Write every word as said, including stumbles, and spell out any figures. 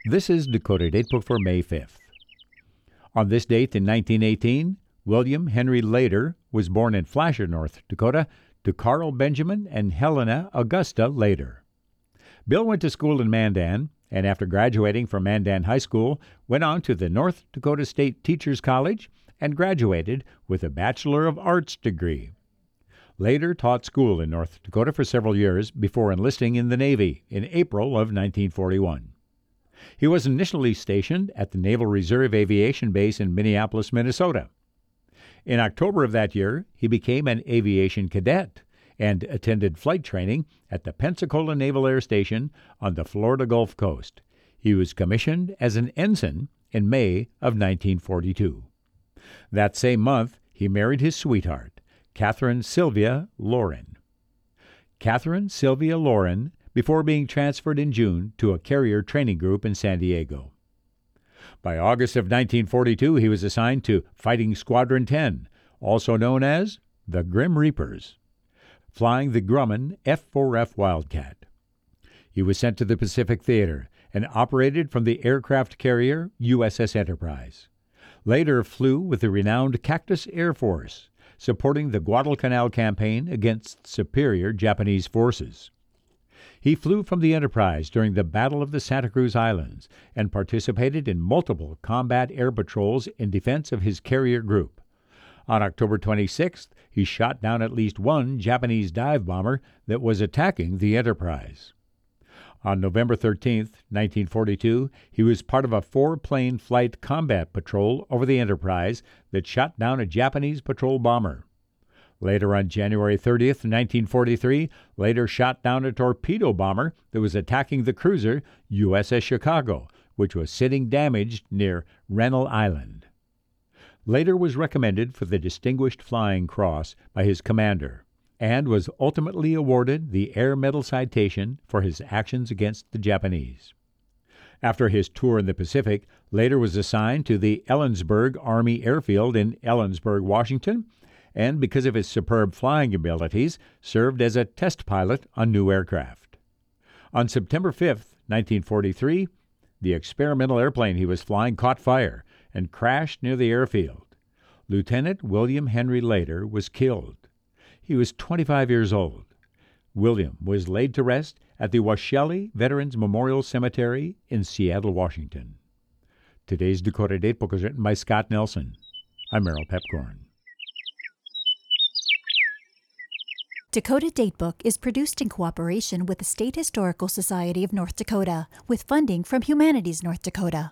This is Dakota Datebook for May fifth. On this date in nineteen eighteen, William Henry Lader was born in Flasher, North Dakota, to Carl Benjamin and Helena Augusta Lader. Bill went to school in Mandan, and after graduating from Mandan High School, went on to the North Dakota State Teachers College and graduated with a Bachelor of Arts degree. Lader taught school in North Dakota for several years before enlisting in the Navy in April of nineteen forty-one. He was initially stationed at the Naval Reserve Aviation Base in Minneapolis, Minnesota. In October of that year, he became an aviation cadet and attended flight training at the Pensacola Naval Air Station on the Florida Gulf Coast. He was commissioned as an ensign in May of nineteen forty-two. That same month, he married his sweetheart, Catherine Sylvia Lauren. Catherine Sylvia Lauren before being transferred in June to a carrier training group in San Diego. By August of nineteen forty-two, he was assigned to Fighting Squadron ten, also known as the Grim Reapers, flying the Grumman F four F Wildcat. He was sent to the Pacific Theater and operated from the aircraft carrier U S S Enterprise. Later flew with the renowned Cactus Air Force, supporting the Guadalcanal campaign against superior Japanese forces. He flew from the Enterprise during the Battle of the Santa Cruz Islands and participated in multiple combat air patrols in defense of his carrier group. On October twenty-sixth, he shot down at least one Japanese dive bomber that was attacking the Enterprise. On November thirteenth, nineteen forty-two, he was part of a four-plane flight combat patrol over the Enterprise that shot down a Japanese patrol bomber. Later on January thirtieth, nineteen forty-three, Lader shot down a torpedo bomber that was attacking the cruiser U S S Chicago, which was sitting damaged near Rennell Island. Lader was recommended for the Distinguished Flying Cross by his commander and was ultimately awarded the Air Medal Citation for his actions against the Japanese. After his tour in the Pacific, Lader was assigned to the Ellensburg Army Airfield in Ellensburg, Washington, and because of his superb flying abilities, served as a test pilot on new aircraft. On September fifth, nineteen forty-three, the experimental airplane he was flying caught fire and crashed near the airfield. Lieutenant William Henry Lader was killed. He was twenty-five years old. William was laid to rest at the Washelli Veterans Memorial Cemetery in Seattle, Washington. Today's Dakota Datebook was written by Scott Nelson. I'm Merrill Pepcorn. Dakota Datebook is produced in cooperation with the State Historical Society of North Dakota with funding from Humanities North Dakota.